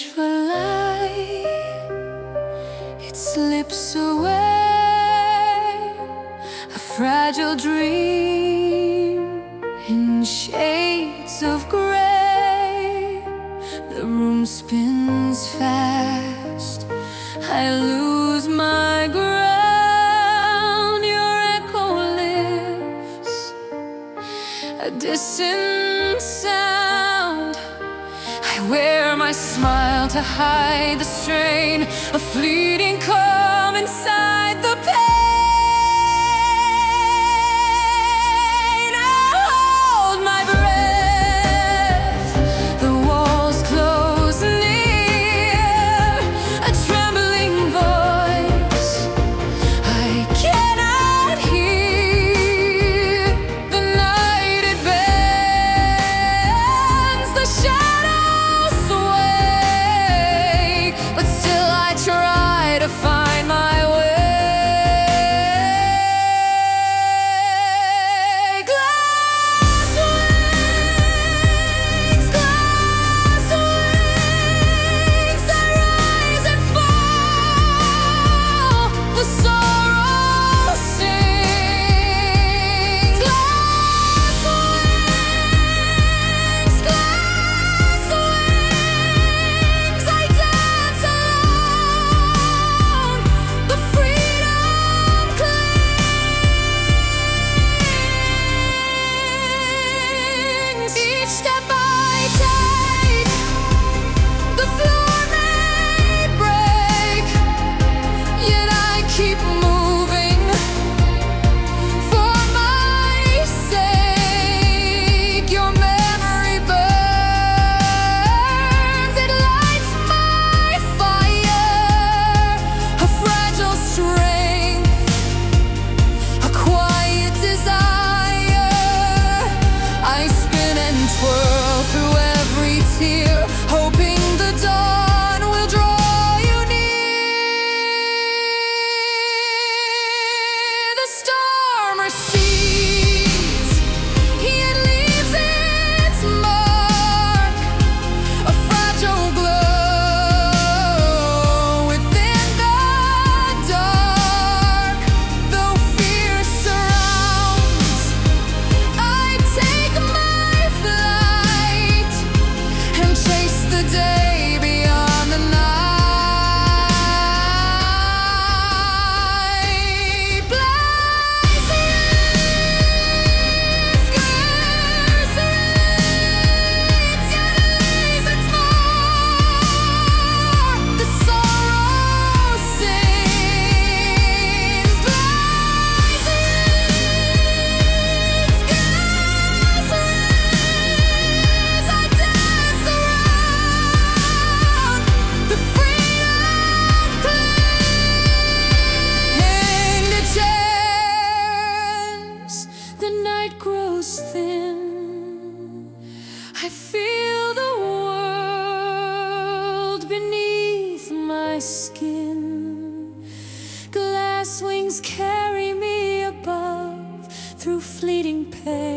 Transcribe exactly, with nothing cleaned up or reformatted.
wish for light, it slips away, a fragile dream in shades of gray. The room spins fast, I lose my ground. Your echo lives, a distant sound. I wear my smile to hide the strain, a fleeting calm inside the pain. I hold my breath, the walls close near, a trembling voice I cannot hear. The night it bends, the shadows sway, but still I try to find my way. Glass wings, glass wings, I rise and fall, the sorrow sings. Glass wings, glass wings, I dance alone, the freedom clings. Each step I take, the floor may break, yet I keep moving for my sake. Your memory burns, it lights my fire, a fragile strength, a quiet desire. I spin and twirl through every tear, hoping the dawn will draw you near. The storm recedes, it leaves its mark, a fragile glow within the dark. Though fear surrounds, I take my flight and chase the day beyond the night. Blessings, curses, yet it's more, the sorrow sings. Blessings, curses, I dance around, the freedom clings. It chance, the night grows thin, I feel the world beneath my skin. Glass wings carry me above through fleeting pain.